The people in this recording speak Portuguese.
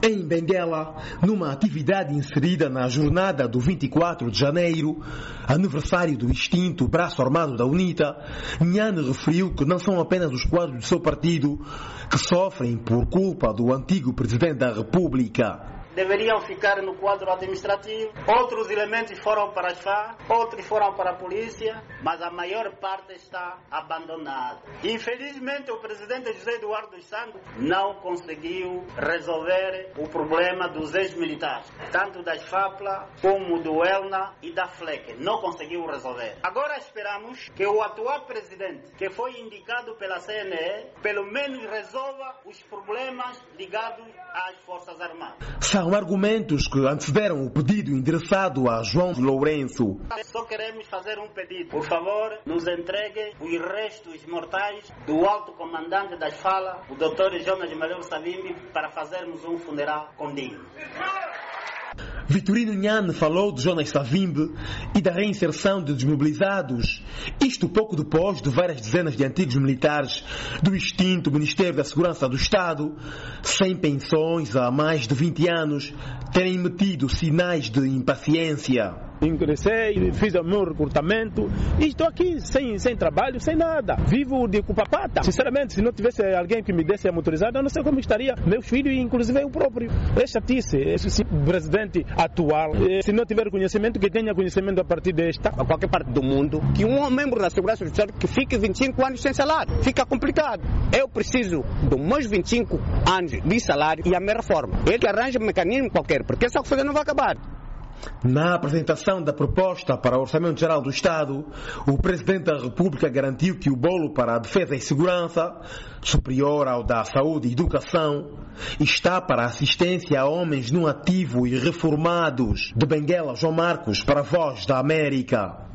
Em Benguela, numa atividade inserida na jornada do 24 de janeiro, aniversário do extinto braço armado da UNITA, Nhane referiu que não são apenas os quadros do seu partido que sofrem por culpa do antigo Presidente da República. Deveriam ficar no quadro administrativo, outros elementos foram para as FARC, outros foram para a polícia, mas a maior parte está abandonada. Infelizmente, o presidente José Eduardo dos Santos não conseguiu resolver o problema dos ex-militares, tanto das FAPLA como do ELNA e da FLEC. Não conseguiu resolver. Agora esperamos que o atual presidente, que foi indicado pela CNE, pelo menos resolva os problemas ligados às Forças Armadas. São argumentos que antecederam o pedido endereçado a João Lourenço. Só queremos fazer um pedido. Por favor, nos entregue os restos mortais do alto comandante das FALA, o Dr. Jonas Malheiro Savimbi, para fazermos um funeral condigno. Vitorino Nhane falou de Jonas Savimbi e da reinserção de desmobilizados. Isto pouco depois de várias dezenas de antigos militares do extinto Ministério da Segurança do Estado, sem pensões há mais de 20 anos, terem metido sinais de impaciência. Ingressei, fiz o meu recrutamento e estou aqui sem trabalho, sem nada. Vivo de culpa-pata. Sinceramente, se não tivesse alguém que me desse a motorizada, eu não sei como estaria. Meus filhos, inclusive eu próprio. É chatice. Esse presidente atual, se não tiver conhecimento, que tenha conhecimento a partir desta. A qualquer parte do mundo, que um membro da Segurança do Estado que fique 25 anos sem salário. Fica complicado. Eu preciso dos meus 25 anos de salário e a minha reforma. Ele que arranja um mecanismo qualquer, porque essa coisa não vai acabar. Na apresentação da proposta para o Orçamento Geral do Estado, o Presidente da República garantiu que o bolo para a defesa e segurança, superior ao da saúde e educação, está para a assistência a homens no ativo e reformados. De Benguela, João Marcos, para a Voz da América.